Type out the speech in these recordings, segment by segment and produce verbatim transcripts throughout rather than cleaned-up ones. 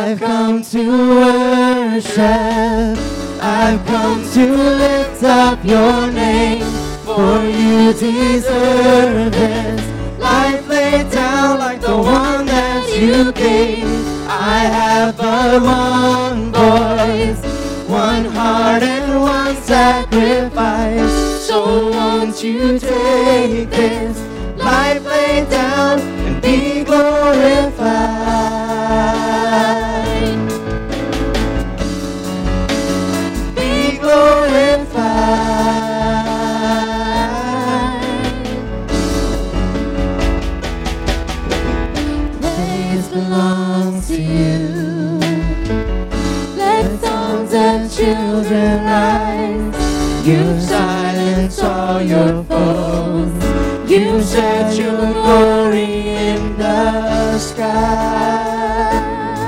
I've come to worship. I've come to lift up your name, for you deserve this. Life laid down like the one that you gave. I have but one voice, one heart and one sacrifice. So won't you take this life laid down and be glorified. Be glorified. Praise belongs to you. Let songs of children rise. You silence all your foes. You set your glory in the sky.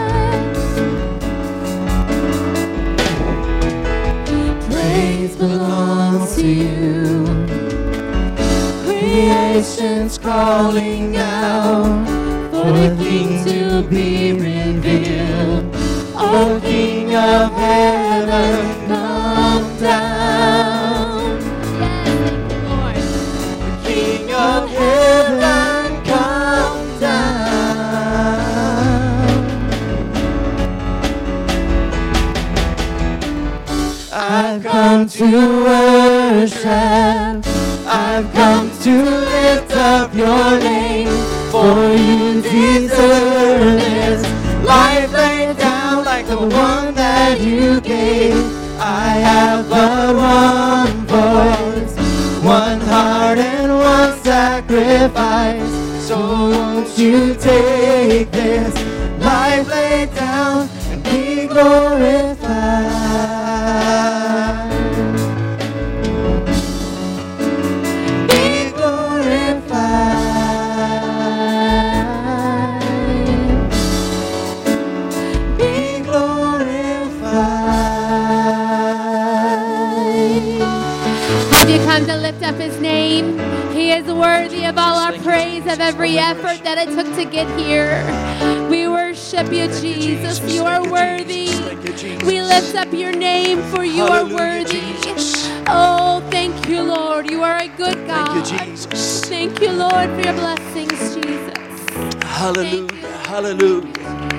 Praise belongs to you. Creation's calling out for the King to be revealed. O King of heaven, come down. Yes, The King of heaven, come down. I've come to worship. I've come to lift up your name, for you deserve this. Life laid down like the one that you gave. I have but one voice, one heart and one sacrifice. So won't you take this life laid down and be glorified. Be glorified. Be glorified. have you come to lift up his name? He is worthy of all our praise, of every effort that it took to get here. We worship you, Jesus. You are worthy. We lift up your name, for you are worthy. Oh, thank you, Lord. You are a good God. Thank you, Jesus. Thank you, Lord, for your blessings, Jesus. Hallelujah. Hallelujah.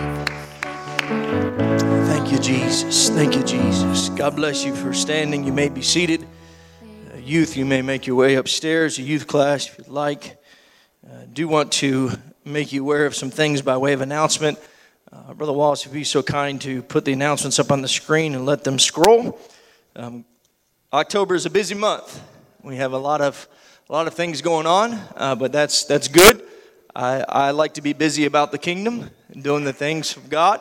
Thank you, Jesus. Thank you, Jesus. God bless you for standing. You may be seated. Uh, youth, you may make your way upstairs, a youth class if you'd like. Uh, do want to make you aware of some things by way of announcement. Uh, Brother Wallace, if you'd be so kind to put the announcements up on the screen and let them scroll. Um, October is a busy month. We have a lot of a lot of things going on, uh, but that's that's good. I, I like to be busy about the kingdom and doing the things of God.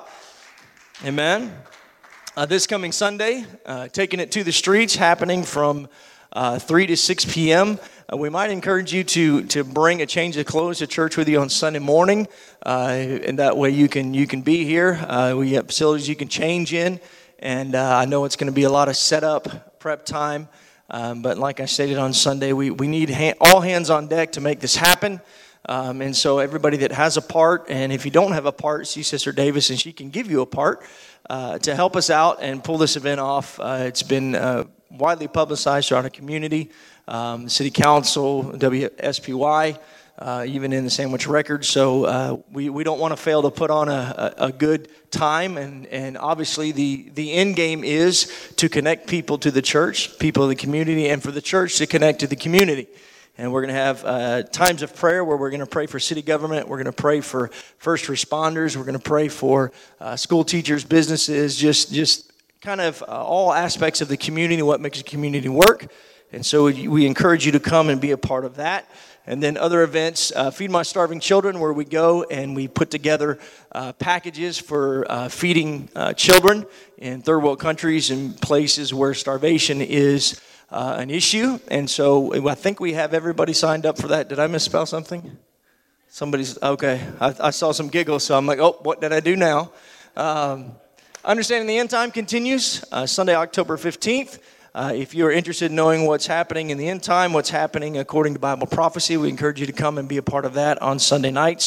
Amen. Uh, this coming Sunday, uh, taking it to the streets, happening from uh, three to six p.m. Uh, we might encourage you to to bring a change of clothes to church with you on Sunday morning, uh, and that way you can you can be here. Uh, we have facilities you can change in, and uh, I know it's going to be a lot of setup, prep time. Um, but like I stated on Sunday, we we need ha- all hands on deck to make this happen. Um, and so everybody that has a part, and if you don't have a part, see Sister Davis, and she can give you a part uh, to help us out and pull this event off. Uh, it's been uh, widely publicized throughout our community, um, the City Council, W S P Y, uh, even in the Sandwich Record. So uh, we, we don't want to fail to put on a, a, a good time. And, and obviously the, the end game is to connect people to the church, people of the community, and for the church to connect to the community. And we're going to have uh, times of prayer where we're going to pray for city government. We're going to pray for first responders. We're going to pray for uh, school teachers, businesses, just just kind of uh, all aspects of the community, what makes the community work. And so we, we encourage you to come and be a part of that. And then other events, uh, Feed My Starving Children, where we go and we put together uh, packages for uh, feeding uh, children in third world countries and places where starvation is Uh, an issue. And so I think we have everybody signed up for that. Did I misspell something? Somebody's, okay. I, I saw some giggles, so I'm like, oh, what did I do now? Um, Understanding the End Time continues uh, Sunday, October fifteenth. Uh, if you're interested in knowing what's happening in the end time, what's happening according to Bible prophecy, we encourage you to come and be a part of that on Sunday nights.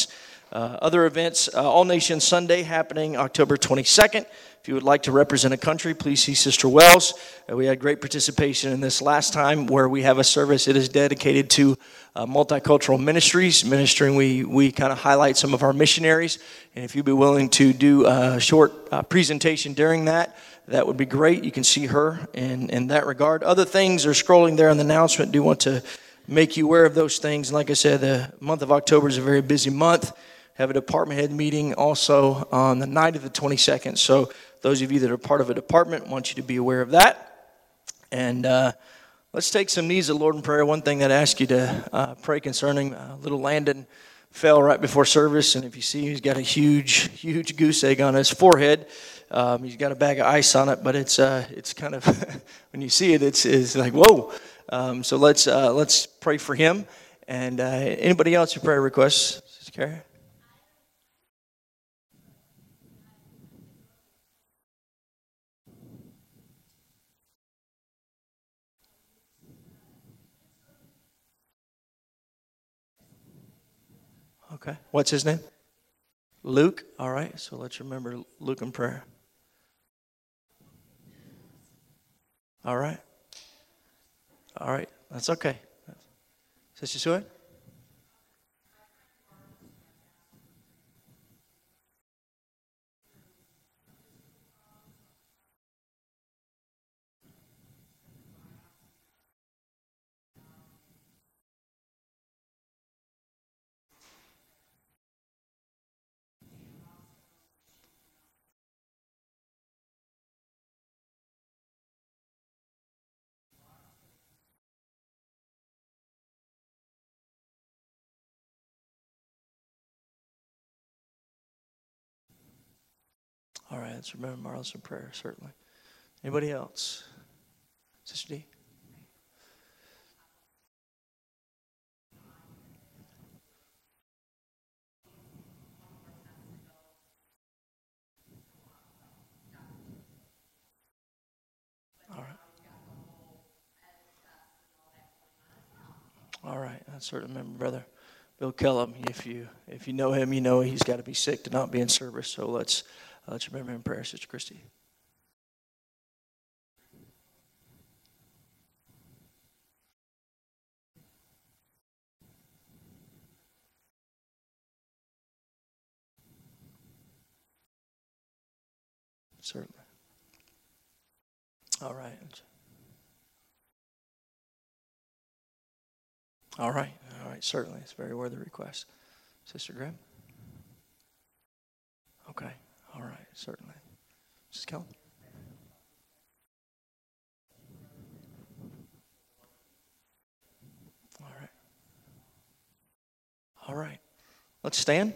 Uh, other events, uh, All Nations Sunday happening October twenty-second. If you would like to represent a country, please see Sister Wells. Uh, we had great participation in this last time where we have a service. It is dedicated to uh, multicultural ministries. Ministering, we, we kind of highlight some of our missionaries. And if you'd be willing to do a short uh, presentation during that, that would be great. You can see her in, in that regard. Other things are scrolling there in the announcement. Do want to make you aware of those things. And like I said, the month of October is a very busy month. Have a department head meeting also on the night of the twenty-second. So those of you that are part of a department, want you to be aware of that. And uh, let's take some knees of the Lord in prayer. One thing that I ask you to uh, pray concerning uh, little Landon fell right before service. And if you see, he's got a huge, huge goose egg on his forehead. Um, he's got a bag of ice on it, but it's uh, it's kind of, when you see it, it's, it's like, whoa. Um, so let's uh, let's pray for him. And uh, anybody else with prayer requests? Sister Carrie? Okay. What's his name? Luke. All right. So let's remember Luke in prayer. All right. All right. That's okay. Sister Sue? All right, let's remember Marlon in prayer, certainly. Anybody else? Sister D? All right. All right, I certainly remember Brother Bill Kellum. If you if you know him, you know he's got to be sick to not be in service. So let's uh, let's remember him in prayer, Sister Christy. Certainly. All right. All right. All right. Certainly. It's a very worthy request. Sister Graham? Okay. All right. Certainly. Missus Kellum? All right. All right. Let's stand.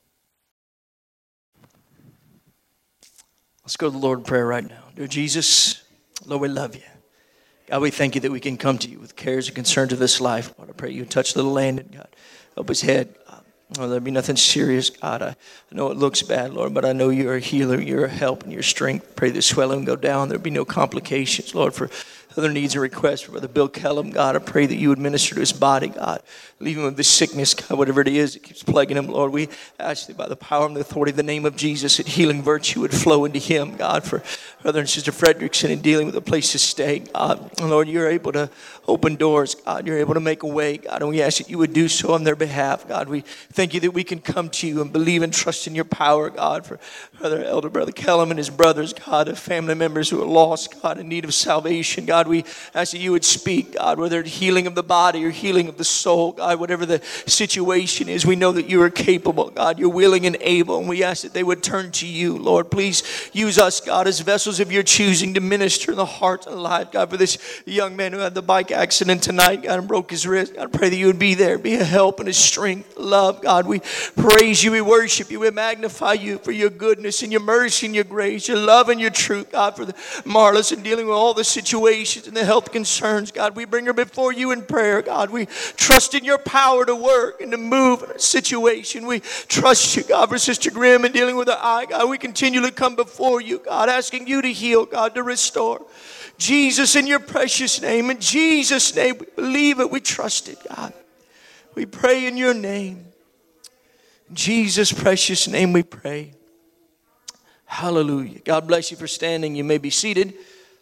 Let's go to the Lord in prayer right now. Dear Jesus, Lord, we love you. God, we thank you that we can come to you with cares and concerns of this life. Lord, I pray you touch little Landon, God. Help his head. Oh, there'll be nothing serious, God. I, I know it looks bad, Lord, but I know you're a healer, you're a help, and your strength. Pray the swelling go down. There'll be no complications, Lord, for other needs and requests for Brother Bill Kellum, God. I pray that you would minister to his body, God. Leave him with this sickness, God, whatever it is that keeps plaguing him, Lord. We ask that by the power and the authority of the name of Jesus, that healing virtue would flow into him, God, for Brother and Sister Fredrickson in dealing with a place to stay, God. And Lord, you're able to open doors, God. You're able to make a way, God, and we ask that you would do so on their behalf, God. We thank you that we can come to you and believe and trust in your power, God, for Brother Elder Brother Kellum and his brothers, God, of family members who are lost, God, in need of salvation, God. We ask that you would speak, God, whether it's healing of the body or healing of the soul, God, whatever the situation is, we know that you are capable, God. You're willing and able, and we ask that they would turn to you, Lord. Please use us, God, as vessels of your choosing to minister in the heart and life, God, for this young man who had the bike accident tonight, God, and broke his wrist. God, I pray that you would be there, be a help and a strength, love, God. We praise you, we worship you, we magnify you for your goodness and your mercy and your grace, your love and your truth, God, for the Marlis and dealing with all the situations and the health concerns, God. We bring her before you in prayer, God. We trust in your power to work and to move in a situation. We trust you, God, for Sister Grimm and dealing with her eye, God. We continually come before you, God, asking you to heal, God, to restore. Jesus, in your precious name, in Jesus' name, we believe it, we trust it, God. We pray in your name. In Jesus' precious name we pray. Hallelujah. God bless you for standing. You may be seated.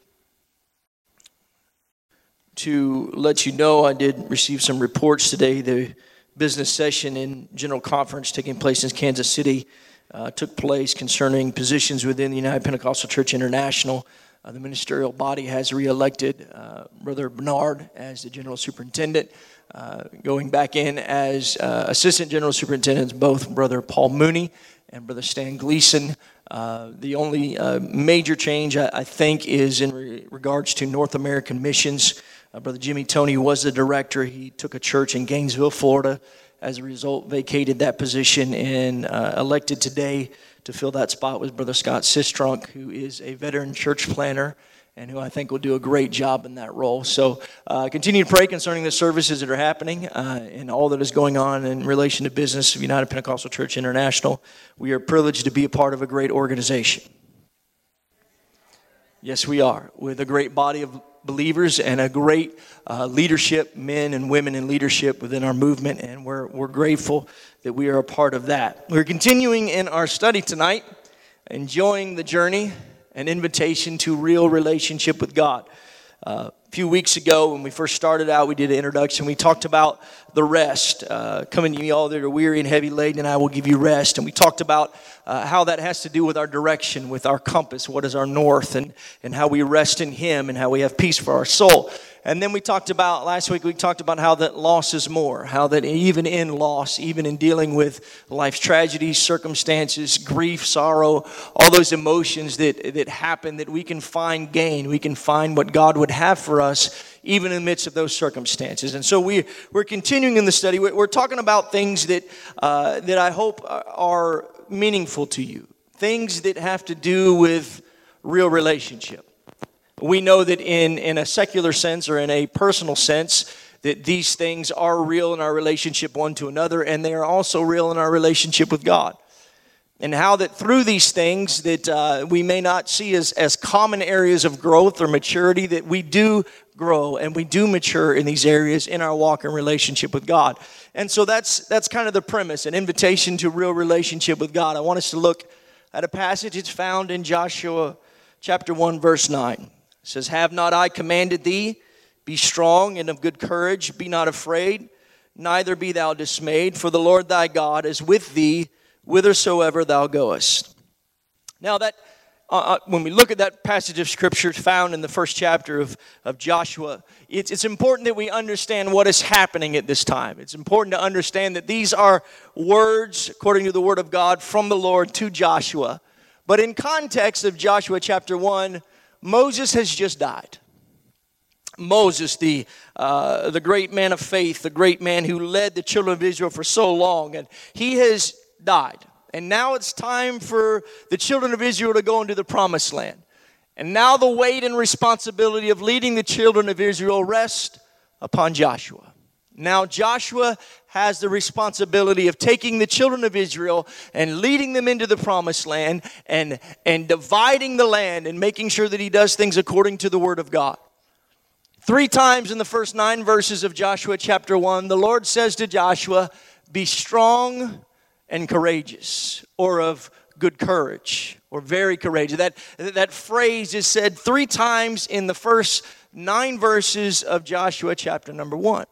To let you know, I did receive some reports today. The business session and general conference taking place in Kansas City uh, took place concerning positions within the United Pentecostal Church International. Uh, the ministerial body has reelected uh, Brother Bernard as the general superintendent. Uh, going back in as uh, assistant general superintendents, both Brother Paul Mooney and Brother Stan Gleason. Uh, the only uh, major change, I, I think, is in re- regards to North American missions. Uh, Brother Jimmy Tony was the director. He took a church in Gainesville, Florida. As a result, vacated that position, and uh, elected today to fill that spot was Brother Scott Sistrunk, who is a veteran church planner and who I think will do a great job in that role. So uh, continue to pray concerning the services that are happening uh, and all that is going on in relation to business of United Pentecostal Church International. We are privileged to be a part of a great organization. Yes, we are, with a great body of believers and a great uh, leadership, men and women in leadership within our movement, and we're we're grateful that we are a part of that. We're continuing in our study tonight, enjoying the journey, an invitation to real relationship with God. Uh, a few weeks ago, when we first started out, we did an introduction. We talked about the rest. Uh, coming to you all that are weary and heavy laden, and I will give you rest. And we talked about uh, how that has to do with our direction, with our compass, what is our north, and, and how we rest in Him, and how we have peace for our soul. And then we talked about, last week we talked about how that loss is more, how that even in loss, even in dealing with life's tragedies, circumstances, grief, sorrow, all those emotions that, that happen, that we can find gain, we can find what God would have for us, even in the midst of those circumstances. And so we, we're continuing in the study. We're, we're talking about things that, uh, that I hope are meaningful to you, things that have to do with real relationship. We know that in, in a secular sense or in a personal sense that these things are real in our relationship one to another, and they are also real in our relationship with God. And how that through these things that uh, we may not see as, as common areas of growth or maturity, that we do grow and we do mature in these areas in our walk and relationship with God. And so that's that's kind of the premise, an invitation to real relationship with God. I want us to look at a passage. It's found in Joshua chapter one, verse nine. It says, "Have not I commanded thee? Be strong and of good courage. Be not afraid, neither be thou dismayed. For the Lord thy God is with thee whithersoever thou goest." Now that, uh, when we look at that passage of Scripture found in the first chapter of, of Joshua, it's, it's important that we understand what is happening at this time. It's important to understand that these are words, according to the Word of God, from the Lord to Joshua. But in context of Joshua chapter one, Moses has just died. Moses, the uh, the great man of faith, the great man who led the children of Israel for so long, and he has died. And now it's time for the children of Israel to go into the promised land. And now the weight and responsibility of leading the children of Israel rest upon Joshua. Now Joshua has the responsibility of taking the children of Israel and leading them into the promised land and, and dividing the land and making sure that he does things according to the Word of God. Three times in the first nine verses of Joshua chapter one, the Lord says to Joshua, "Be strong and courageous," or of good courage, or very courageous. That, that phrase is said three times in the first nine verses of Joshua chapter number one.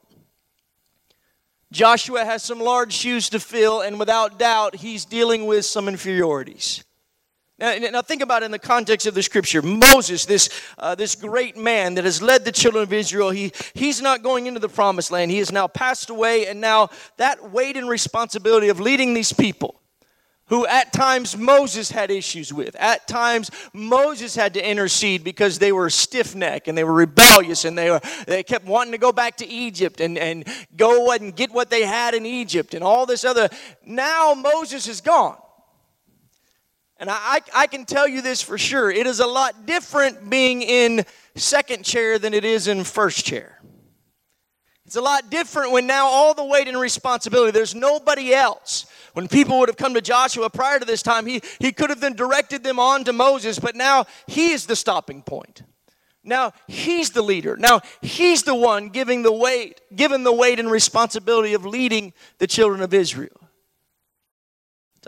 Joshua has some large shoes to fill, and without doubt, he's dealing with some inferiorities. Now, now think about it in the context of the Scripture. Moses, this uh, this great man that has led the children of Israel, he he's not going into the promised land. He has now passed away, and now that weight and responsibility of leading these people, who at times Moses had issues with. At times Moses had to intercede because they were stiff-necked and they were rebellious, and they were they kept wanting to go back to Egypt and, and go and get what they had in Egypt and all this other. Now Moses is gone. And I, I can tell you this for sure. It is a lot different being in second chair than it is in first chair. It's a lot different when now all the weight and responsibility, there's nobody else. When people would have come to Joshua prior to this time, he, he could have then directed them on to Moses, but now he is the stopping point. Now he's the leader. Now he's the one giving the weight, given the weight and responsibility of leading the children of Israel.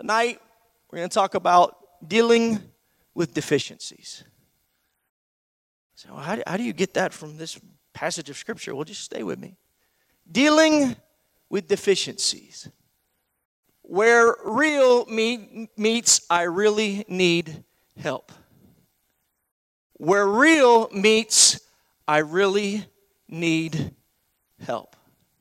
Tonight, we're going to talk about dealing with deficiencies. So how do, how do you get that from this passage of Scripture? Well, just stay with me. Dealing with deficiencies. Where real meet, meets, I really need help. Where real meets, I really need help.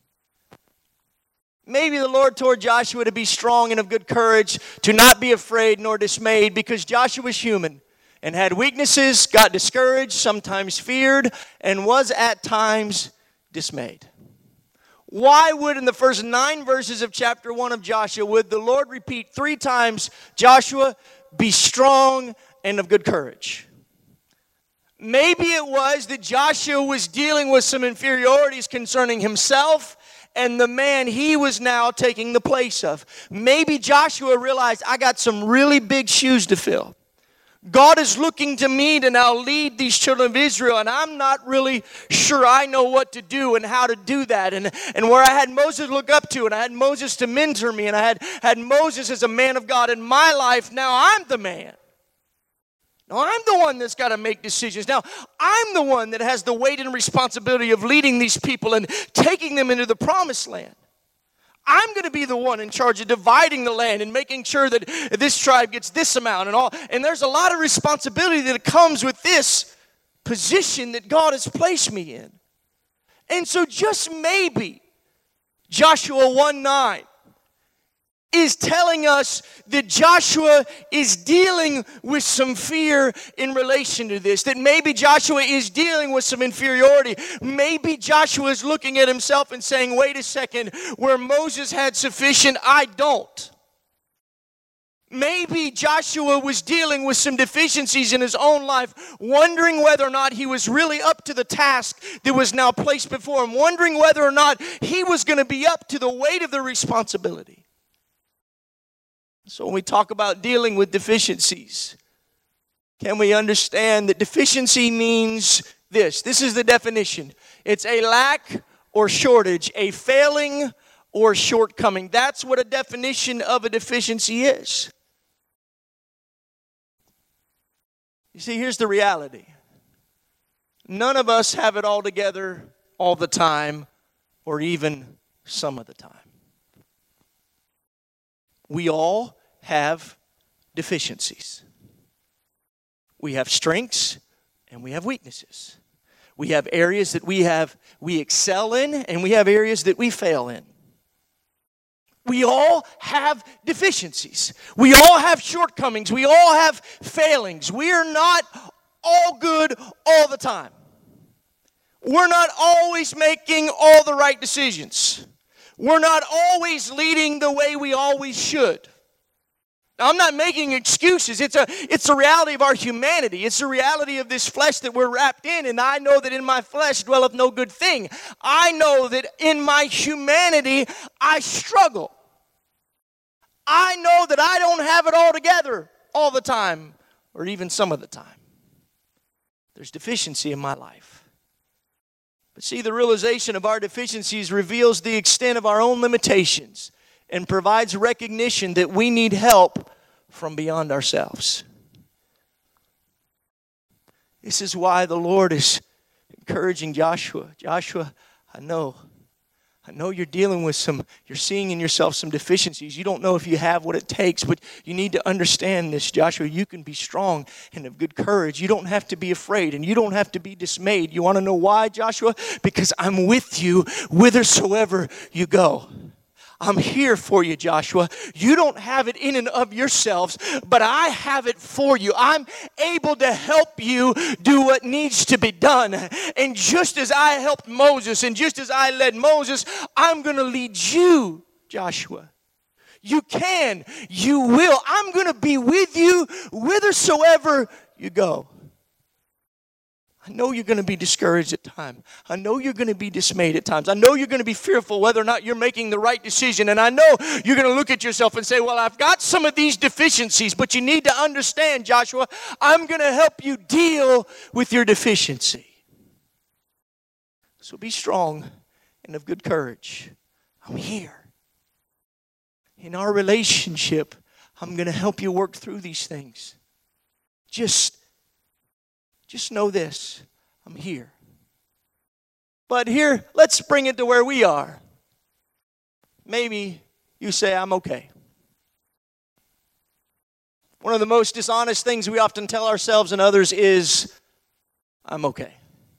Maybe the Lord told Joshua to be strong and of good courage, to not be afraid nor dismayed, because Joshua was human and had weaknesses, got discouraged, sometimes feared, and was at times dismayed. Why would in the first nine verses of chapter one of Joshua, would the Lord repeat three times, Joshua, be strong and of good courage? Maybe it was that Joshua was dealing with some inferiorities concerning himself and the man he was now taking the place of. Maybe Joshua realized, I got some really big shoes to fill. God is looking to me to now lead these children of Israel, and I'm not really sure I know what to do and how to do that. And, and where I had Moses look up to, and I had Moses to mentor me, and I had, had Moses as a man of God in my life, now I'm the man. Now I'm the one that's got to make decisions. Now I'm the one that has the weight and responsibility of leading these people and taking them into the promised land. I'm going to be the one in charge of dividing the land and making sure that this tribe gets this amount and all. And there's a lot of responsibility that comes with this position that God has placed me in. And so just maybe Joshua one nine is telling us that Joshua is dealing with some fear in relation to this. That maybe Joshua is dealing with some inferiority. Maybe Joshua is looking at himself and saying, wait a second, where Moses had sufficient, I don't. Maybe Joshua was dealing with some deficiencies in his own life, wondering whether or not he was really up to the task that was now placed before him, wondering whether or not he was going to be up to the weight of the responsibility. So when we talk about dealing with deficiencies, can we understand that deficiency means this? This is the definition. It's a lack or shortage, a failing or shortcoming. That's what a definition of a deficiency is. You see, here's the reality. None of us have it all together all the time, or even some of the time. We all have deficiencies. We have strengths and we have weaknesses. We have areas that we have we excel in, and we have areas that we fail in. We all have deficiencies. We all have shortcomings. We all have failings. We are not all good all the time. We're not always making all the right decisions. We're not always leading the way we always should. Now, I'm not making excuses. It's a, it's a reality of our humanity. It's a reality of this flesh that we're wrapped in. And I know that in my flesh dwelleth no good thing. I know that in my humanity, I struggle. I know that I don't have it all together all the time, or even some of the time. There's deficiency in my life. But see, the realization of our deficiencies reveals the extent of our own limitations and provides recognition that we need help from beyond ourselves. This is why the Lord is encouraging Joshua. Joshua, I know. I know you're dealing with some, you're seeing in yourself some deficiencies. You don't know if you have what it takes, but you need to understand this, Joshua. You can be strong and of good courage. You don't have to be afraid, and you don't have to be dismayed. You want to know why, Joshua? Because I'm with you whithersoever you go. I'm here for you, Joshua. You don't have it in and of yourselves, but I have it for you. I'm able to help you do what needs to be done. And just as I helped Moses, and just as I led Moses, I'm going to lead you, Joshua. You can, you will. I'm going to be with you whithersoever you go. I know you're going to be discouraged at times. I know you're going to be dismayed at times. I know you're going to be fearful whether or not you're making the right decision. And I know you're going to look at yourself and say, well, I've got some of these deficiencies, but you need to understand, Joshua, I'm going to help you deal with your deficiency. So be strong and of good courage. I'm here. In our relationship, I'm going to help you work through these things. Just, just know this. I'm here. But here, let's bring it to where we are. Maybe you say, I'm okay. One of the most dishonest things we often tell ourselves and others is, I'm okay.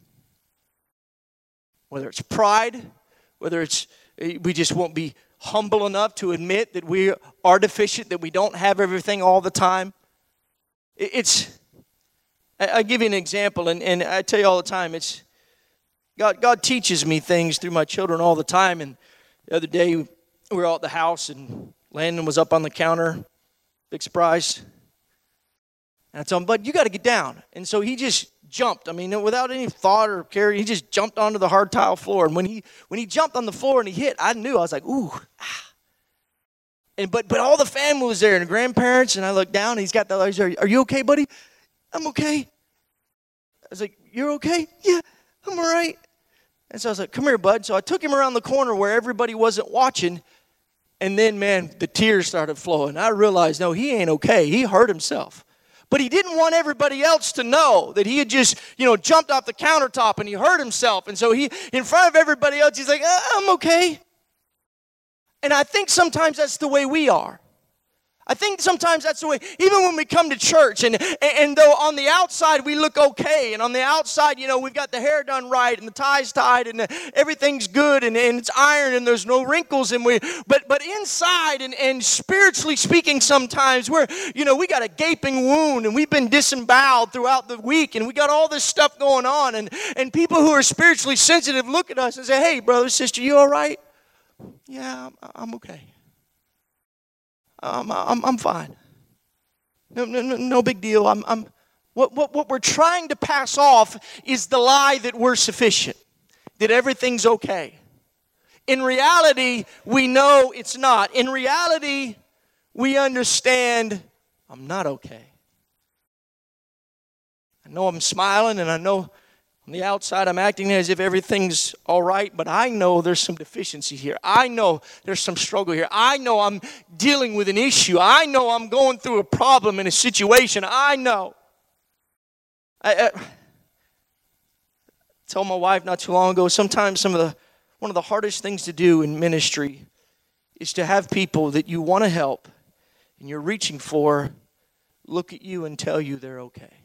Whether it's pride, whether it's we just won't be humble enough to admit that we are deficient, that we don't have everything all the time. It's, I give you an example, and, and I tell you all the time, it's, God, God teaches me things through my children all the time. And the other day, we were all at the house, and Landon was up on the counter, big surprise. And I told him, bud, you got to get down. And so he just jumped. I mean, without any thought or care, he just jumped onto the hard tile floor. And when he when he jumped on the floor and he hit, I knew. I was like, ooh, ah. And but but all the family was there and the grandparents. And I looked down. And he's got the. He's like, are you okay, buddy? I'm okay. I was like, you're okay? Yeah, I'm all right. And so I was like, come here, bud. So I took him around the corner where everybody wasn't watching. And then, man, the tears started flowing. I realized, no, he ain't okay. He hurt himself. But he didn't want everybody else to know that he had just, you know, jumped off the countertop and he hurt himself. And so he, in front of everybody else, he's like, uh, I'm okay. And I think sometimes that's the way we are. I think sometimes that's the way, even when we come to church, and, and, and though on the outside we look okay, and on the outside, you know, we've got the hair done right, and the tie's tied, and the, everything's good, and, and it's iron, and there's no wrinkles, and we, but but inside, and, and spiritually speaking sometimes, we're, you know, we got a gaping wound, and we've been disemboweled throughout the week, and we got all this stuff going on, and, and people who are spiritually sensitive look at us and say, hey, brother, sister, you all right? Yeah, I'm, I'm okay. Um, I'm, I'm fine. No, no, no big deal. I'm, I'm, what, what, what we're trying to pass off is the lie that we're sufficient, that everything's okay. In reality, we know it's not. In reality, we understand I'm not okay. I know I'm smiling, and I know on the outside I'm acting as if everything's all right, but I know there's some deficiency here. I know there's some struggle here. I know I'm dealing with an issue. I know I'm going through a problem in a situation. I know. I, I told my wife not too long ago, sometimes some of the one of the hardest things to do in ministry is to have people that you want to help and you're reaching for look at you and tell you they're okay.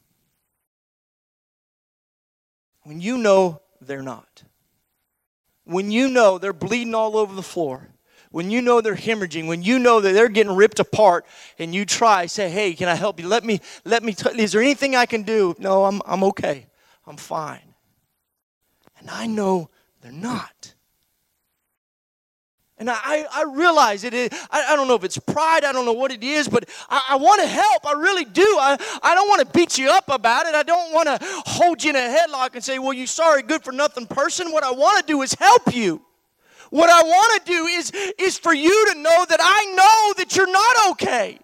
When you know they're not. When you know they're bleeding all over the floor. When you know they're hemorrhaging. When you know that they're getting ripped apart. And you try, say, hey, can I help you? Let me, let me, t- is there anything I can do? No, I'm, I'm okay. I'm fine. And I know they're not. And I, I realize it is, I, I don't know if it's pride, I don't know what it is, but I, I want to help, I really do. I, I don't want to beat you up about it. I don't want to hold you in a headlock and say, well, you sorry, good for nothing person. What I want to do is help you. What I want to do is, is for you to know that I know that you're not okay.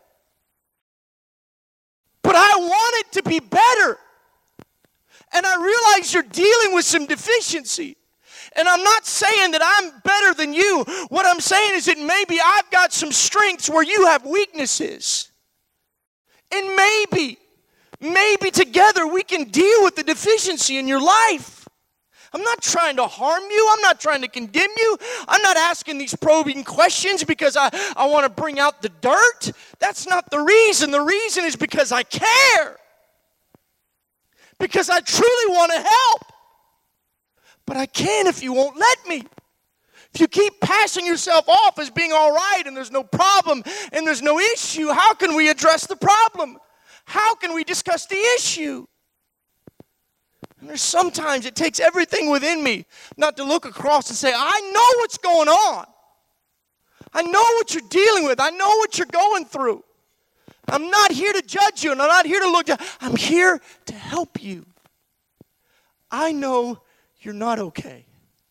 But I want it to be better. And I realize you're dealing with some deficiency. And I'm not saying that I'm better than you. What I'm saying is that maybe I've got some strengths where you have weaknesses. And maybe, maybe together we can deal with the deficiency in your life. I'm not trying to harm you. I'm not trying to condemn you. I'm not asking these probing questions because I, I want to bring out the dirt. That's not the reason. The reason is because I care. Because I truly want to help. But I can if you won't let me. If you keep passing yourself off as being all right and there's no problem and there's no issue, how can we address the problem? How can we discuss the issue? And there's sometimes it takes everything within me not to look across and say, I know what's going on. I know what you're dealing with. I know what you're going through. I'm not here to judge you and I'm not here to look down. I'm here to help you. I know you're not okay.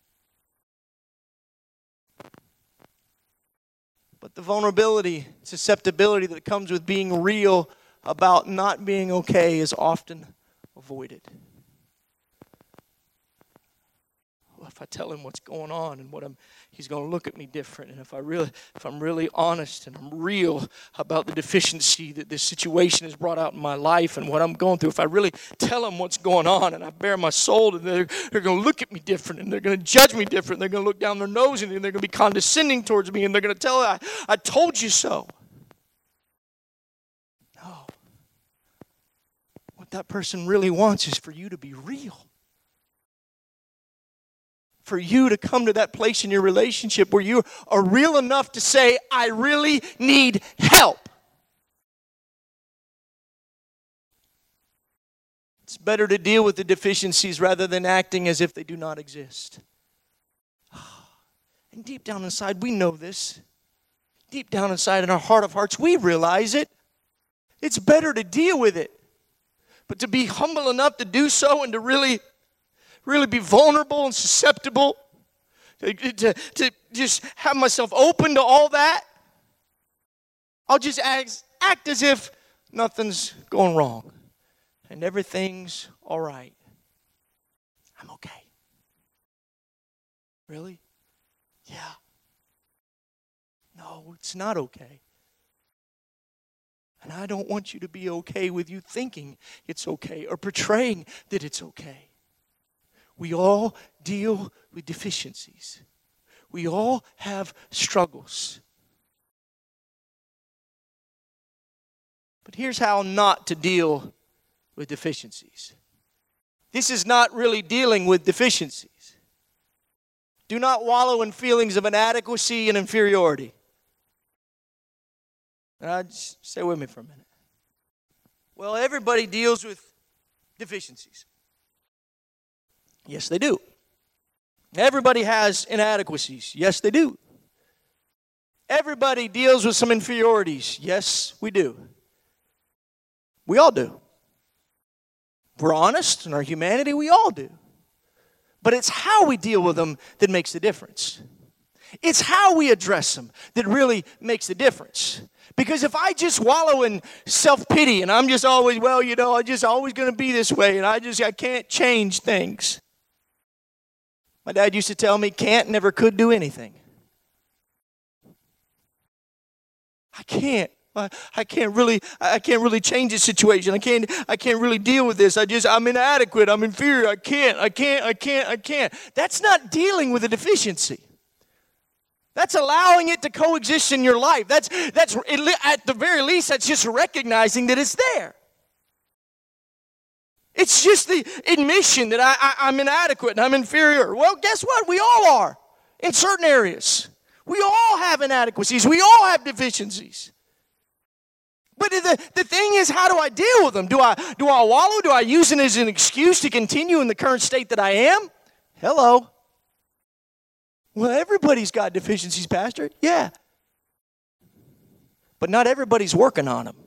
But the vulnerability, susceptibility that comes with being real about not being okay is often avoided. Well, if if I tell him what's going on and what I'm, he's going to look at me different. And if I really, if I'm really honest and I'm real about the deficiency that this situation has brought out in my life and what I'm going through, if I really tell him what's going on and I bare my soul, and they're, they're going to look at me different and they're going to judge me different. They're going to look down their nose at me and they're going to be condescending towards me and they're going to tell I, I told you so. No. What that person really wants is for you to be real. For you to come to that place in your relationship where you are real enough to say, I really need help. It's better to deal with the deficiencies rather than acting as if they do not exist. And deep down inside, we know this. Deep down inside in our heart of hearts, we realize it. It's better to deal with it. But to be humble enough to do so and to really really be vulnerable and susceptible, to, to, to just have myself open to all that, I'll just act, act as if nothing's going wrong and everything's all right. I'm okay. Really? Yeah. No, it's not okay. And I don't want you to be okay with you thinking it's okay or portraying that it's okay. We all deal with deficiencies. We all have struggles. But here's how not to deal with deficiencies. This is not really dealing with deficiencies. Do not wallow in feelings of inadequacy and inferiority. Now, just stay with me for a minute. Well, everybody deals with deficiencies. Yes, they do. Everybody has inadequacies. Yes, they do. Everybody deals with some inferiorities. Yes, we do. We all do. If we're honest in our humanity, we all do. But it's how we deal with them that makes the difference. It's how we address them that really makes the difference. Because if I just wallow in self-pity and I'm just always, well, you know, I'm just always going to be this way and I just, I can't change things. My dad used to tell me, can't, never could do anything. I can't. I, I can't really, I can't really change this situation. I can't, I can't really deal with this. I just, I'm inadequate. I'm inferior. I can't, I can't, I can't, I can't. That's not dealing with a deficiency. That's allowing it to coexist in your life. That's, that's at the very least, that's just recognizing that it's there. It's just the admission that I, I, I'm inadequate and I'm inferior. Well, guess what? We all are in certain areas. We all have inadequacies. We all have deficiencies. But the, the thing is, how do I deal with them? Do I, do I wallow? Do I use it as an excuse to continue in the current state that I am? Hello. Well, everybody's got deficiencies, Pastor. Yeah. But not everybody's working on them.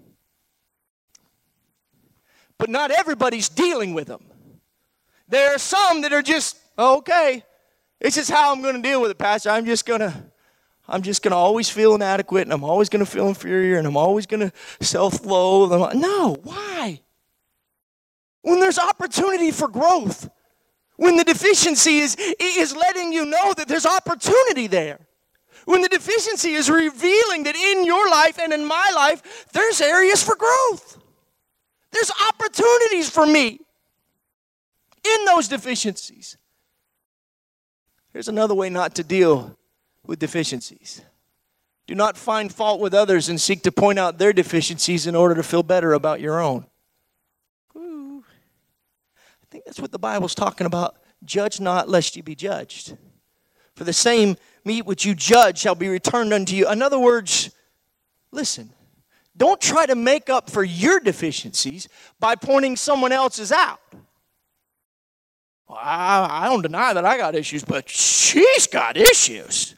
But not everybody's dealing with them. There are some that are just, okay, this is how I'm going to deal with it, Pastor. I'm just going to, I'm just going to always feel inadequate, and I'm always going to feel inferior, and I'm always going to self-loathe. No, why? When there's opportunity for growth, when the deficiency is, is letting you know that there's opportunity there, when the deficiency is revealing that in your life and in my life, there's areas for growth. There's opportunities for me in those deficiencies. Here's another way not to deal with deficiencies. Do not find fault with others and seek to point out their deficiencies in order to feel better about your own. Ooh. I think that's what the Bible's talking about. Judge not, lest you be judged. For the same meat which you judge shall be returned unto you. In other words, listen. Don't try to make up for your deficiencies by pointing someone else's out. Well, I, I don't deny that I got issues, but she's got issues.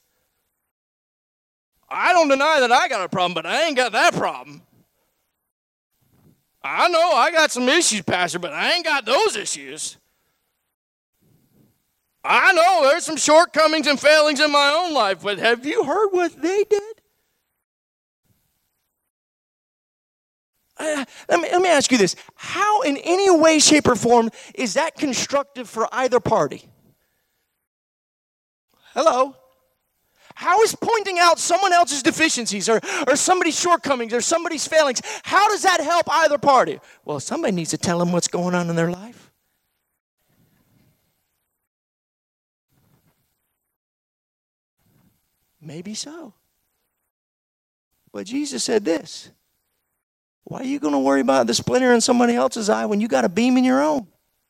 I don't deny that I got a problem, but I ain't got that problem. I know I got some issues, Pastor, but I ain't got those issues. I know there's some shortcomings and failings in my own life, but have you heard what they did? Uh, let me, let me ask you this. How in any way, shape, or form is that constructive for either party? Hello? How is pointing out someone else's deficiencies or, or somebody's shortcomings or somebody's failings, how does that help either party? Well, somebody needs to tell them what's going on in their life. Maybe so. But Jesus said this. Why are you going to worry about the splinter in somebody else's eye when you got a beam in your own?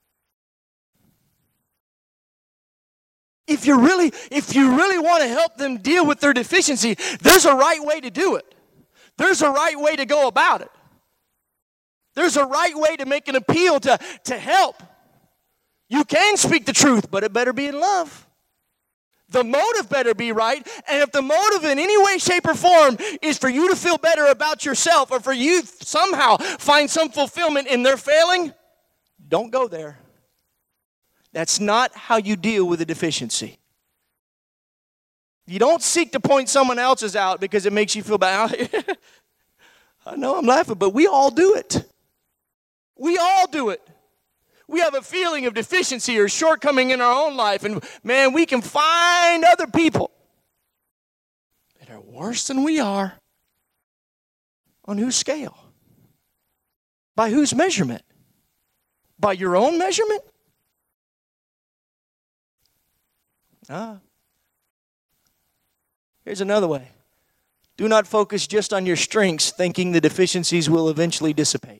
If you really, if you really want to help them deal with their deficiency, there's a right way to do it. There's a right way to go about it. There's a right way to make an appeal to, to help. You can speak the truth, but it better be in love. The motive better be right. And if the motive in any way, shape, or form is for you to feel better about yourself or for you somehow find some fulfillment in their failing, don't go there. That's not how you deal with a deficiency. You don't seek to point someone else's out because it makes you feel bad. I know I'm laughing, but we all do it. We all do it. We have a feeling of deficiency or shortcoming in our own life, and man, we can find other people that are worse than we are. On whose scale? By whose measurement? By your own measurement? Ah. Here's another way. Do not focus just on your strengths, thinking the deficiencies will eventually dissipate.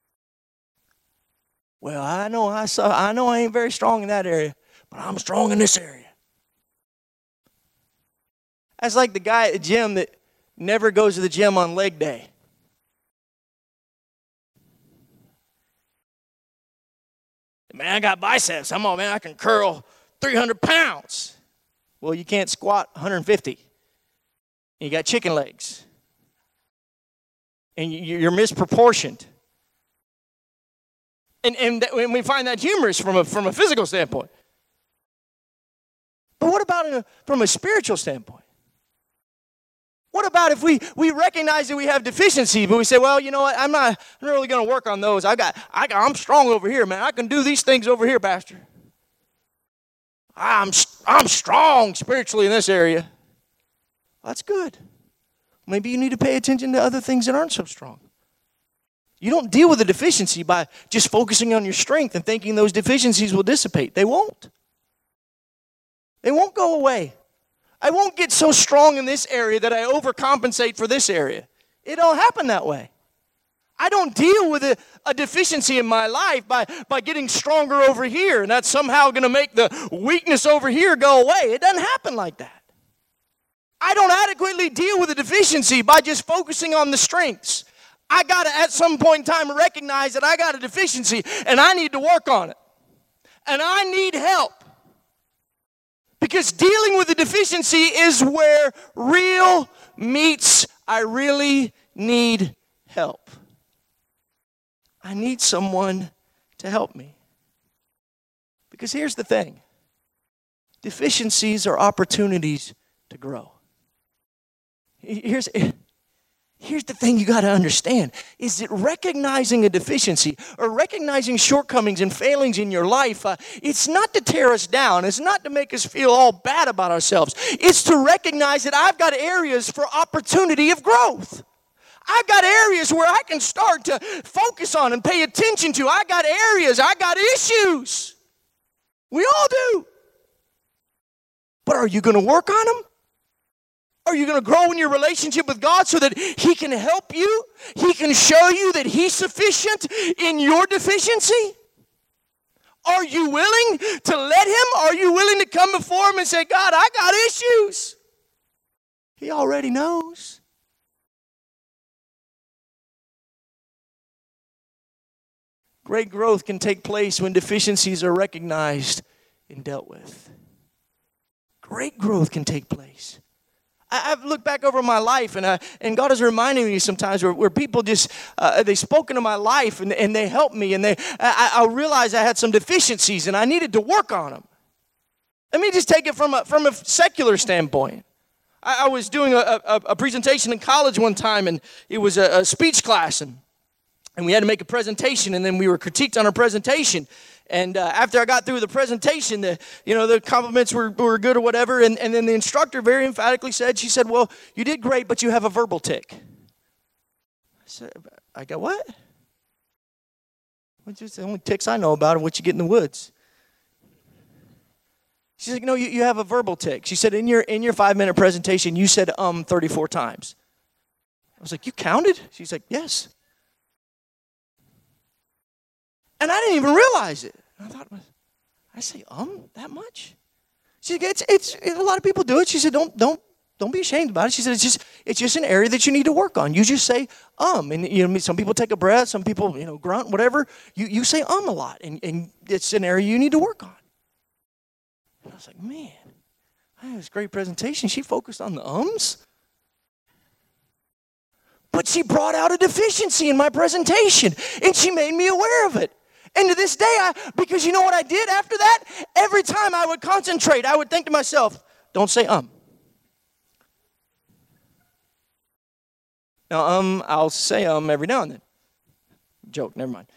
Well, I know I saw, I know I ain't very strong in that area, but I'm strong in this area. That's like the guy at the gym that never goes to the gym on leg day. Man, I got biceps. I'm all, man, I can curl three hundred pounds. Well, you can't squat one hundred fifty. You got chicken legs. And you're misproportioned. And, and, that, and we find that humorous from a, from a physical standpoint. But what about a, from a spiritual standpoint? What about if we, we recognize that we have deficiency, but we say, well, you know what, I'm not, I'm not really going to work on those. I got, I got, I'm strong over here, man. I can do these things over here, Pastor. I'm, I'm strong spiritually in this area. That's good. Maybe you need to pay attention to other things that aren't so strong. You don't deal with a deficiency by just focusing on your strength and thinking those deficiencies will dissipate. They won't. They won't go away. I won't get so strong in this area that I overcompensate for this area. It don't happen that way. I don't deal with a, a deficiency in my life by, by getting stronger over here, and that's somehow going to make the weakness over here go away. It doesn't happen like that. I don't adequately deal with a deficiency by just focusing on the strengths. I got to, at some point in time, recognize that I got a deficiency, and I need to work on it. And I need help. Because dealing with a deficiency is where real meets I really need help. I need someone to help me. Because here's the thing. Deficiencies are opportunities to grow. Here's, here's the thing you got to understand, is that recognizing a deficiency or recognizing shortcomings and failings in your life, uh, it's not to tear us down. It's not to make us feel all bad about ourselves. It's to recognize that I've got areas for opportunity of growth. I've got areas where I can start to focus on and pay attention to. I got areas, I got issues. We all do. But are you going to work on them? Are you going to grow in your relationship with God so that He can help you? He can show you that He's sufficient in your deficiency? Are you willing to let Him? Are you willing to come before Him and say, God, I got issues? He already knows. Great growth can take place when deficiencies are recognized and dealt with. Great growth can take place. I've looked back over my life, and uh, and God is reminding me sometimes where, where people just, uh, they spoke into my life, and, and they helped me, and they I, I realized I had some deficiencies, and I needed to work on them. Let me just take it from a, from a secular standpoint. I, I was doing a, a, a presentation in college one time, and it was a, a speech class, and And we had to make a presentation, and then we were critiqued on our presentation. And uh, after I got through the presentation, the you know the compliments were, were good or whatever. And, and then the instructor very emphatically said, she said, well, you did great, but you have a verbal tick. I said, I got what? What's just the only ticks I know about are what you get in the woods. She's like, no, you, you have a verbal tick. She said, in your in your five-minute presentation, you said um thirty-four times. I was like, you counted? She's like, yes. And I didn't even realize it. I thought, I say um that much? She said, it's it's it, a lot of people do it. She said, don't don't don't be ashamed about it. She said, it's just it's just an area that you need to work on. You just say um, and you know, some people take a breath, some people you know grunt, whatever. You you say um a lot, and and it's an area you need to work on. And I was like, man, I had this great presentation. She focused on the ums. But she brought out a deficiency in my presentation, and she made me aware of it. And to this day, I because you know what I did after that? Every time I would concentrate, I would think to myself, don't say um. Now, um, I'll say um every now and then. Joke, never mind.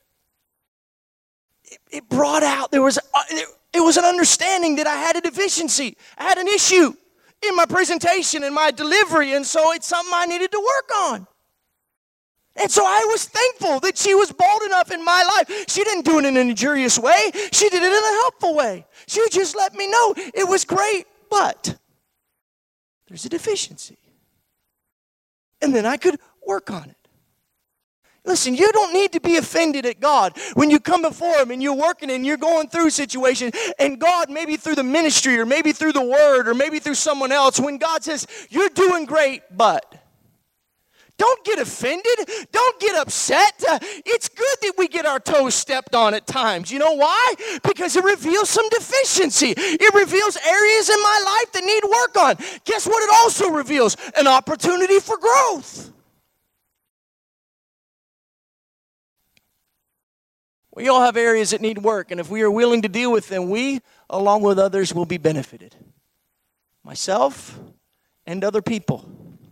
It, it brought out, there was, uh, it, it was an understanding that I had a deficiency. I had an issue in my presentation and my delivery, and so it's something I needed to work on. And so I was thankful that she was bold enough in my life. She didn't do it in an injurious way. She did it in a helpful way. She just let me know it was great, but there's a deficiency. And then I could work on it. Listen, you don't need to be offended at God when you come before Him and you're working and you're going through a situation, and God, maybe through the ministry or maybe through the Word or maybe through someone else, when God says, you're doing great, but... Don't get offended. Don't get upset. Uh, it's good that we get our toes stepped on at times. You know why? Because it reveals some deficiency. It reveals areas in my life that need work on. Guess what it also reveals? An opportunity for growth. We all have areas that need work, and if we are willing to deal with them, we, along with others, will be benefited. Myself and other people.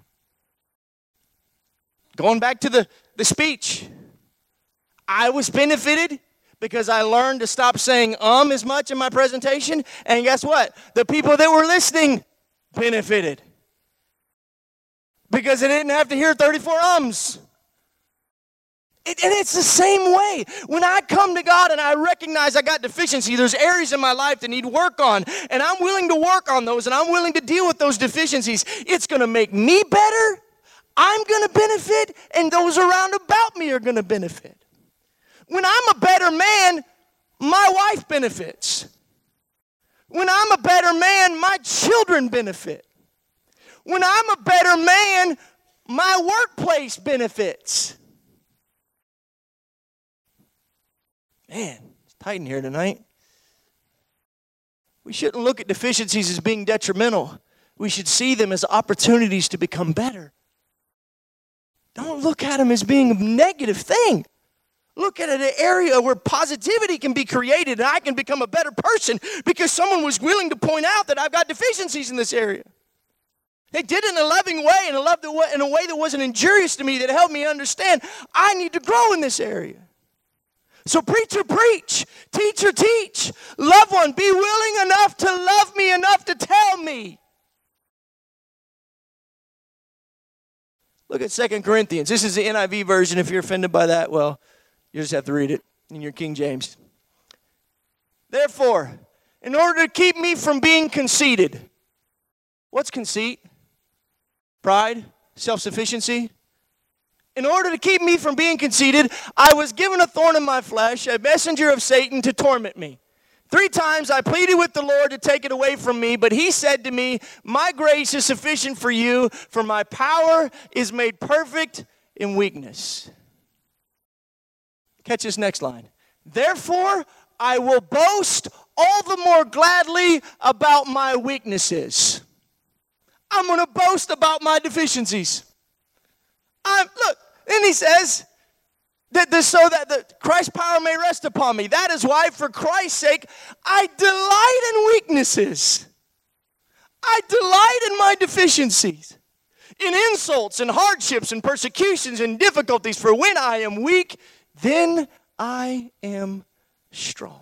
Going back to the, the speech, I was benefited because I learned to stop saying um as much in my presentation. And guess what? The people that were listening benefited because they didn't have to hear thirty-four ums. It, and it's the same way. When I come to God and I recognize I got deficiency, there's areas in my life that need work on, and I'm willing to work on those, and I'm willing to deal with those deficiencies. It's going to make me better. I'm going to benefit, and those around about me are going to benefit. When I'm a better man, my wife benefits. When I'm a better man, my children benefit. When I'm a better man, my workplace benefits. Man, it's tight in here tonight. We shouldn't look at deficiencies as being detrimental. We should see them as opportunities to become better. Don't look at them as being a negative thing. Look at it as an area where positivity can be created and I can become a better person because someone was willing to point out that I've got deficiencies in this area. They did it in a loving way and in a way that wasn't injurious to me, that helped me understand I need to grow in this area. So preacher, preach. Teacher, teach. Loved one, be willing enough to love me enough to tell me. Look at Second Corinthians. This is the N I V version. If you're offended by that, well, you just have to read it in your King James. Therefore, in order to keep me from being conceited. What's conceit? Pride? Self-sufficiency? In order to keep me from being conceited, I was given a thorn in my flesh, a messenger of Satan to torment me. Three times I pleaded with the Lord to take it away from me, but He said to me, my grace is sufficient for you, for my power is made perfect in weakness. Catch this next line. Therefore, I will boast all the more gladly about my weaknesses. I'm going to boast about my deficiencies. I'm, look, then he says, That this, so that the Christ's power may rest upon me. That is why, for Christ's sake, I delight in weaknesses. I delight in my deficiencies. in insults and hardships and persecutions and difficulties. For when I am weak, then I am strong.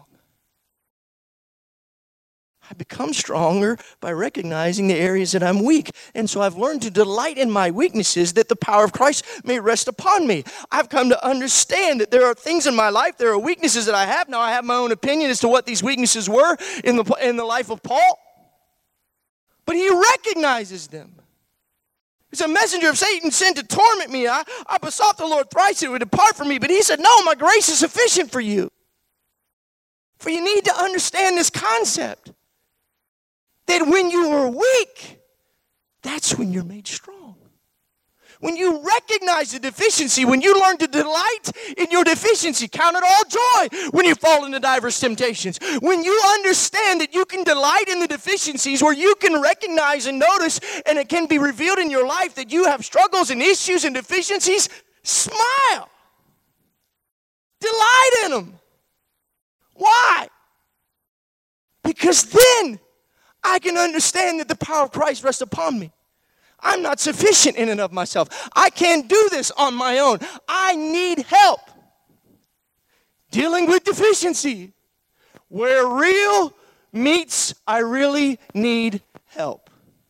I become stronger by recognizing the areas that I'm weak. And so I've learned to delight in my weaknesses that the power of Christ may rest upon me. I've come to understand that there are things in my life, there are weaknesses that I have. Now I have my own opinion as to what these weaknesses were in the, in the life of Paul. But he recognizes them. It's a messenger of Satan sent to torment me. I, I besought the Lord thrice it would depart from me. But he said, no, my grace is sufficient for you. For you need to understand this concept. That when you are weak, that's when you're made strong. When you recognize the deficiency, when you learn to delight in your deficiency, count it all joy when you fall into diverse temptations. When you understand that you can delight in the deficiencies where you can recognize and notice and it can be revealed in your life that you have struggles and issues and deficiencies, smile. Delight in them. Why? Because then I can understand that the power of Christ rests upon me. I'm not sufficient in and of myself. I can't do this on my own. I need help. Dealing with deficiency. Where real meets, I really need help.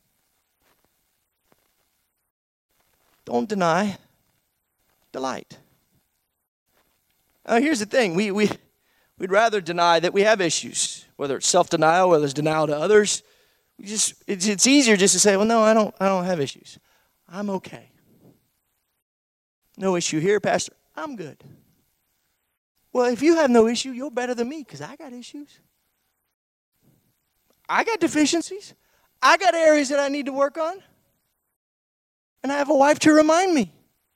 Don't deny, delight. Now here's the thing. We, we, we'd rather deny that we have issues. Whether it's self-denial, whether it's denial to others. We just, it's, it's easier just to say, well, no, I don't, I don't have issues. I'm okay. No issue here, Pastor. I'm good. Well, if you have no issue, you're better than me because I got issues. I got deficiencies. I got areas that I need to work on. And I have a wife to remind me.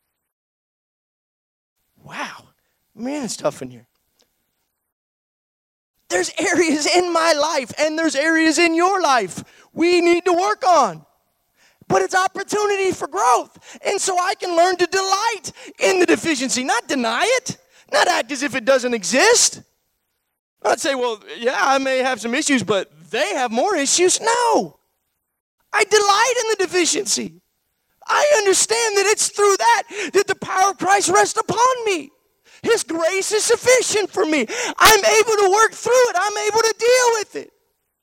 Wow. Man, it's tough in here. There's areas in my life and there's areas in your life we need to work on. But it's opportunity for growth. And so I can learn to delight in the deficiency, not deny it, not act as if it doesn't exist. Not say, well, yeah, I may have some issues, but they have more issues. No. I delight in the deficiency. I understand that it's through that that the power of Christ rests upon me. His grace is sufficient for me. I'm able to work through it. I'm able to deal with it.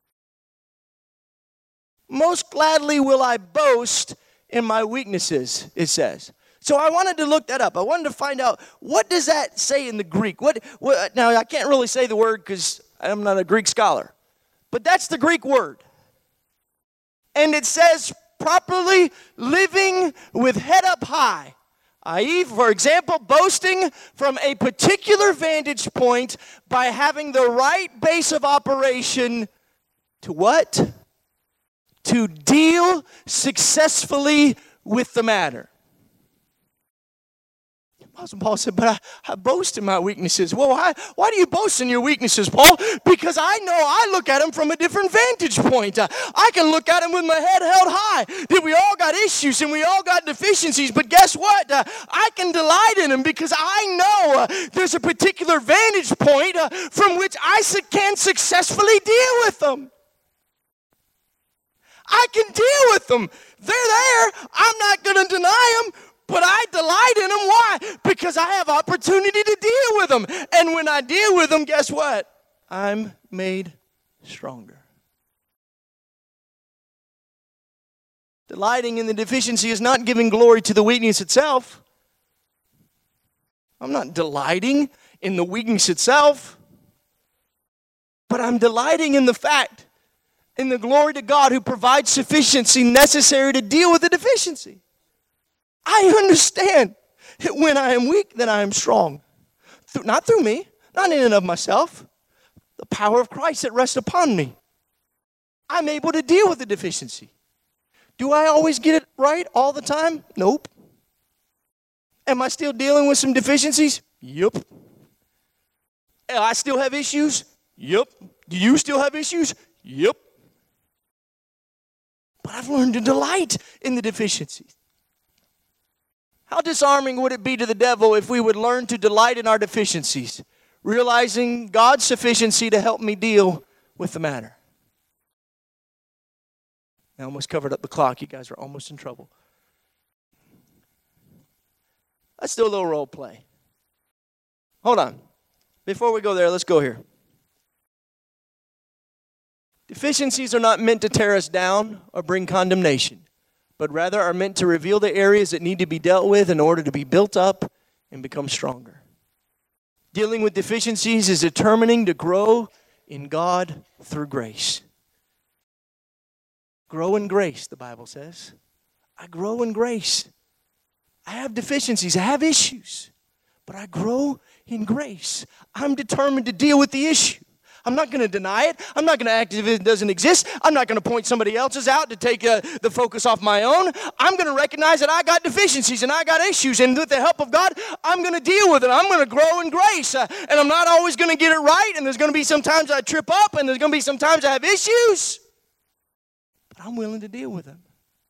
Most gladly will I boast in my weaknesses, it says. So I wanted to look that up. I wanted to find out, what does that say in the Greek? What, what now, I can't really say the word because I'm not a Greek scholar. But that's the Greek word. And it says, properly living with head up high. that is, for example, boasting from a particular vantage point by having the right base of operation to what? To deal successfully with the matter. Apostle Paul said, but I, I boast in my weaknesses. Well, why, why do you boast in your weaknesses, Paul? Because I know I look at them from a different vantage point. Uh, I can look at them with my head held high. That we all got issues and we all got deficiencies. But guess what? Uh, I can delight in them because I know uh, there's a particular vantage point uh, from which I su- can successfully deal with them. I can deal with them. They're there. I'm not going to deny them. But I delight in them. Why? Because I have opportunity to deal with them. And when I deal with them, guess what? I'm made stronger. Delighting in the deficiency is not giving glory to the weakness itself. I'm not delighting in the weakness itself. But I'm delighting in the fact, in the glory to God who provides sufficiency necessary to deal with the deficiency. I understand that when I am weak, then I am strong. Through, not through me, not in and of myself. The power of Christ that rests upon me. I'm able to deal with the deficiency. Do I always get it right all the time? Nope. Am I still dealing with some deficiencies? Yep. I still have issues? Yep. Do you still have issues? Yep. But I've learned to delight in the deficiencies. How disarming would it be to the devil if we would learn to delight in our deficiencies, realizing God's sufficiency to help me deal with the matter? I almost covered up the clock. You guys are almost in trouble. Let's do a little role play. Hold on. Before we go there, let's go here. Deficiencies are not meant to tear us down or bring condemnation, but rather are meant to reveal the areas that need to be dealt with in order to be built up and become stronger. Dealing with deficiencies is determining to grow in God through grace. Grow in grace, the Bible says. I grow in grace. I have deficiencies. I have issues. But I grow in grace. I'm determined to deal with the issue. I'm not going to deny it. I'm not going to act as if it doesn't exist. I'm not going to point somebody else's out to take uh, the focus off my own. I'm going to recognize that I got deficiencies and I got issues. And with the help of God, I'm going to deal with it. I'm going to grow in grace. Uh, and I'm not always going to get it right. And there's going to be some times I trip up. And there's going to be some times I have issues. But I'm willing to deal with them.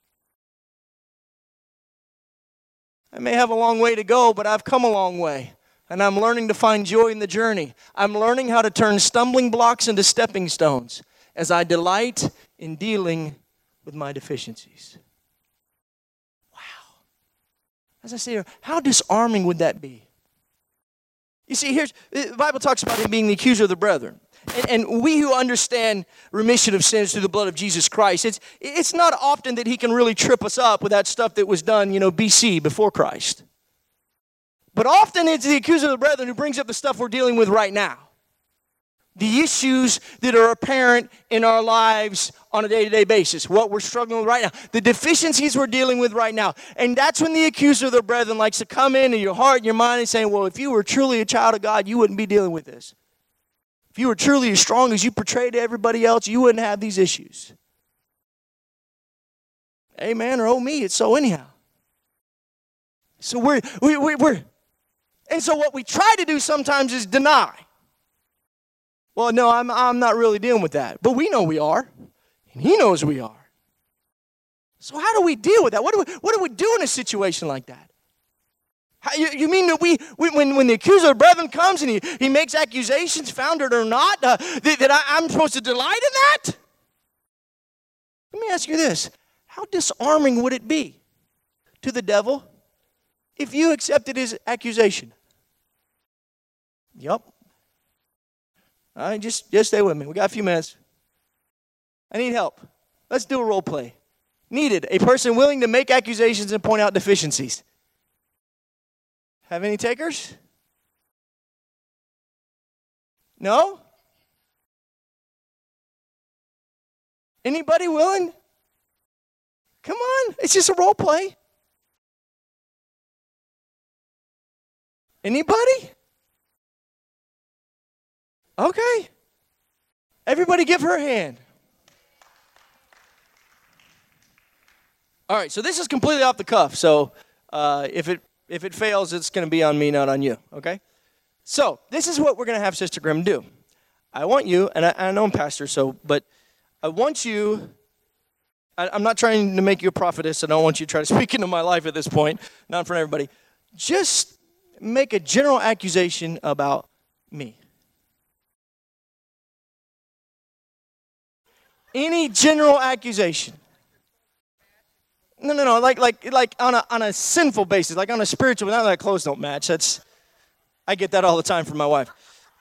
I may have a long way to go, but I've come a long way. And I'm learning to find joy in the journey. I'm learning how to turn stumbling blocks into stepping stones as I delight in dealing with my deficiencies. Wow. As I say, how disarming would that be? You see, here's the Bible talks about him being the accuser of the brethren. And, and we who understand remission of sins through the blood of Jesus Christ, it's, it's not often that he can really trip us up with that stuff that was done, you know, B C, before Christ. But often it's the accuser of the brethren who brings up the stuff we're dealing with right now. The issues that are apparent in our lives on a day-to-day basis. What we're struggling with right now. The deficiencies we're dealing with right now. And that's when the accuser of the brethren likes to come into your heart and your mind and say, well, if you were truly a child of God, you wouldn't be dealing with this. If you were truly as strong as you portray to everybody else, you wouldn't have these issues. Amen or oh me, it's so anyhow. So we're, we, we, we're, and so what we try to do sometimes is deny. Well, no, I'm, I'm not really dealing with that. But we know we are. And he knows we are. So how do we deal with that? What do we, what do we do in a situation like that? How, you, you mean that we, we when, when the accuser of brethren comes and he, he makes accusations, founded or not, uh, that, that I, I'm supposed to delight in that? Let me ask you this. How disarming would it be to the devil if you accepted his accusation? Yep. All right, just, just stay with me. We got a few minutes. I need help. Let's do a role play. Needed. A person willing to make accusations and point out deficiencies. Have any takers? No? Anybody willing? Come on. It's just a role play. Anybody? Okay. Everybody give her a hand. All right, so this is completely off the cuff. So uh, if it if it fails, it's going to be on me, not on you, okay? So this is what we're going to have Sister Grimm do. I want you, and I, I know I'm pastor, so, but I want you, I, I'm not trying to make you a prophetess. I don't want you to try to speak into my life at this point, not for everybody. Just make a general accusation about me. Any general accusation. No, no, no, like like like on a on a sinful basis, like on a spiritual, not that clothes don't match. That's I get that all the time from my wife.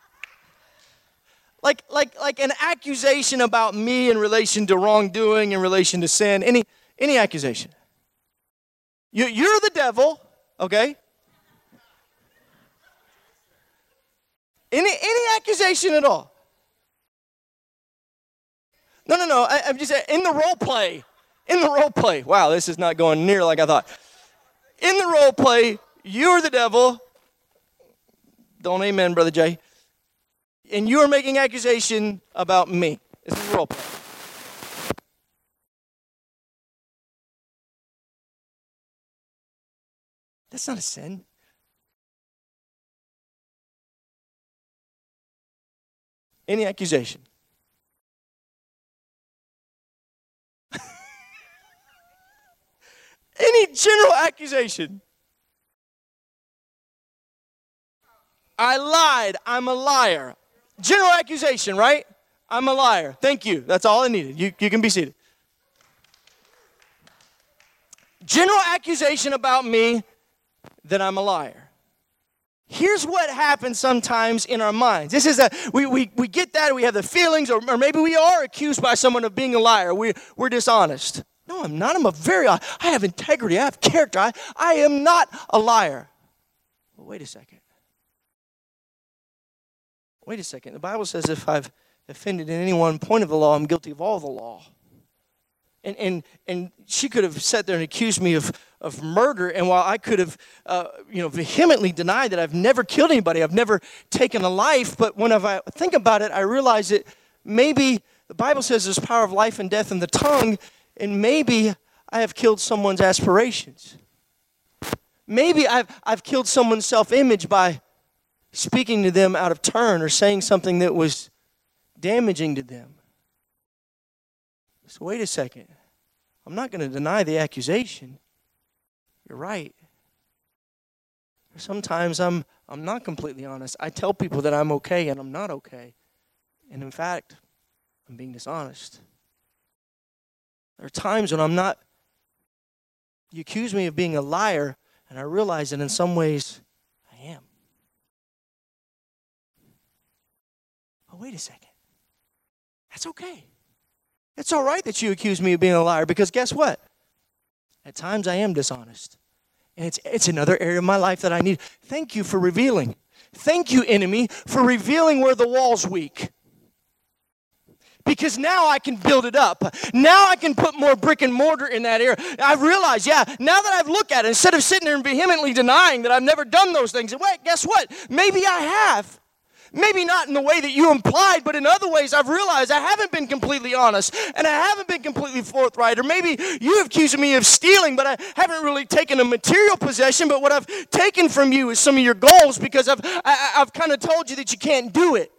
Like like like an accusation about me in relation to wrongdoing, in relation to sin, any any accusation. You you're the devil, okay? Any any accusation at all. No, no, no. I, I'm just saying, in the role play. In the role play. Wow, this is not going near like I thought. In the role play, you're the devil. Don't amen, Brother Jay. And you are making accusation about me. This is the role play. That's not a sin. Any accusation. Any general accusation. I lied. I'm a liar. General accusation, right? I'm a liar. Thank you. That's all I needed. You, you can be seated. General accusation about me. that I'm a liar. Here's what happens sometimes in our minds. This is a, we, we, we get that, we have the feelings, or, or maybe we are accused by someone of being a liar. We, we're dishonest. No, I'm not. I'm a very, I have integrity. I have character. I, I am not a liar. Well, wait a second. Wait a second. The Bible says if I've offended in any one point of the law, I'm guilty of all the law. And and and she could have sat there and accused me of, of murder, and while I could have uh, you know vehemently denied that I've never killed anybody, I've never taken a life, but when I think about it, I realize that maybe the Bible says there's power of life and death in the tongue, and maybe I have killed someone's aspirations. Maybe I've I've killed someone's self-image by speaking to them out of turn or saying something that was damaging to them. So wait a second. I'm not going to deny the accusation. You're right. Sometimes I'm I'm not completely honest. I tell people that I'm okay and I'm not okay. And in fact, I'm being dishonest. There are times when I'm not. You accuse me of being a liar, and I realize that in some ways I am. Oh, wait a second. That's okay. It's all right that you accuse me of being a liar, because guess what? At times I am dishonest. And it's it's another area of my life that I need. Thank you for revealing. Thank you, enemy, for revealing where the wall's weak. Because now I can build it up. Now I can put more brick and mortar in that area. I've realized, yeah, now that I've looked at it, instead of sitting there and vehemently denying that I've never done those things, wait, guess what? Maybe I have. Maybe not in the way that you implied, but in other ways I've realized I haven't been completely honest and I haven't been completely forthright. Or maybe you have accused me of stealing, but I haven't really taken a material possession, but what I've taken from you is some of your goals, because I've, I, I've kind of told you that you can't do it.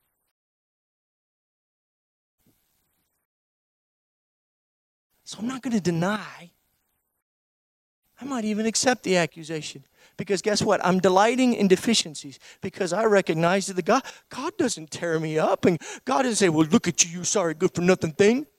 So I'm not going to deny. I might even accept the accusation. Because guess what? I'm delighting in deficiencies, because I recognize that the God, God doesn't tear me up, and God doesn't say, well, look at you, you sorry, good for nothing thing.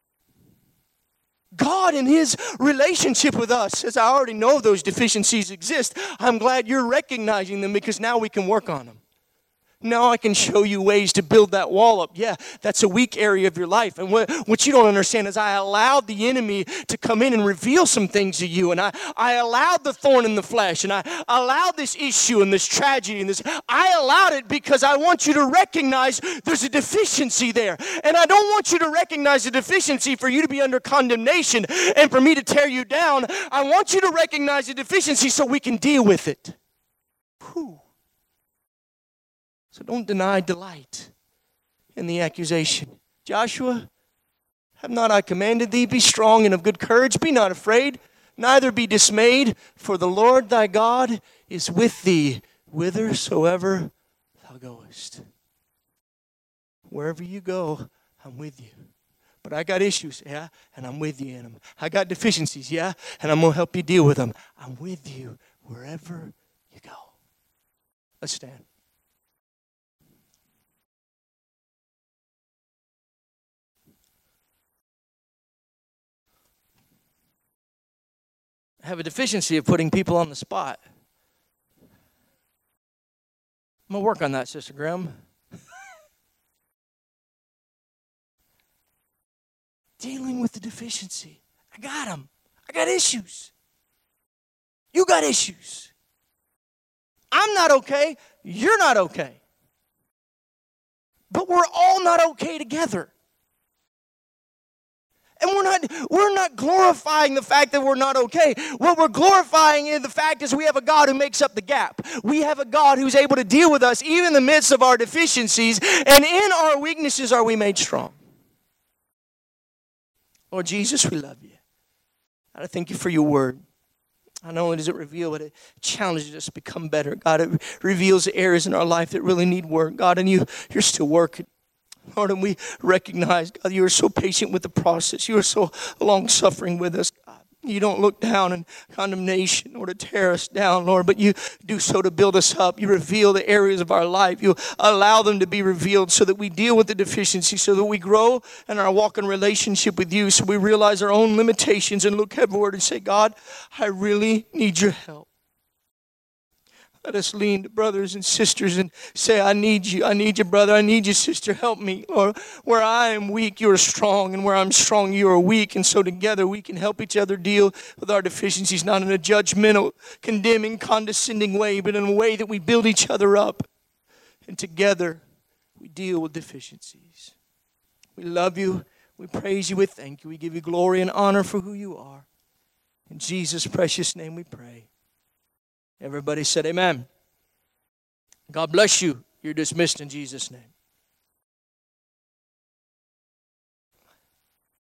God in his relationship with us says, I already know those deficiencies exist. I'm glad you're recognizing them, because now we can work on them. Now I can show you ways to build that wall up. Yeah, that's a weak area of your life. And what, what you don't understand is I allowed the enemy to come in and reveal some things to you. And I, I allowed the thorn in the flesh. And I allowed this issue and this tragedy and this. I allowed it because I want you to recognize there's a deficiency there. And I don't want you to recognize the deficiency for you to be under condemnation and for me to tear you down. I want you to recognize the deficiency so we can deal with it. Whew. So don't deny delight in the accusation. Joshua, have not I commanded thee? Be strong and of good courage. Be not afraid, neither be dismayed, for the Lord thy God is with thee whithersoever thou goest. Wherever you go, I'm with you. But I got issues, yeah, and I'm with you in them. I got deficiencies, yeah, and I'm going to help you deal with them. I'm with you wherever you go. Let's stand. I have a deficiency of putting people on the spot. I'm going to work on that, Sister Graham. Dealing with the deficiency. I got them. I got issues. You got issues. I'm not okay. You're not okay. But we're all not okay together. And we're not we're not glorifying the fact that we're not okay. What we're glorifying in the fact is we have a God who makes up the gap. We have a God who's able to deal with us even in the midst of our deficiencies. And in our weaknesses are we made strong. Lord Jesus, we love you. I thank you for your word. Not only does it reveal, but it challenges us to become better. God, it reveals the areas in our life that really need work. God, and you, you're still working. Lord, and we recognize, God, you are so patient with the process. You are so long-suffering with us, God. You don't look down in condemnation or to tear us down, Lord, but you do so to build us up. You reveal the areas of our life. You allow them to be revealed so that we deal with the deficiency, so that we grow in our walk in relationship with you, so we realize our own limitations and look heavenward and say, God, I really need your help. Let us lean to brothers and sisters and say, I need you. I need you, brother. I need you, sister. Help me. Or where I am weak, you are strong. And where I'm strong, you are weak. And so together we can help each other deal with our deficiencies, not in a judgmental, condemning, condescending way, but in a way that we build each other up. And together we deal with deficiencies. We love you. We praise you. We thank you. We give you glory and honor for who you are. In Jesus' precious name we pray. Everybody said amen. God bless you. You're dismissed in Jesus' name.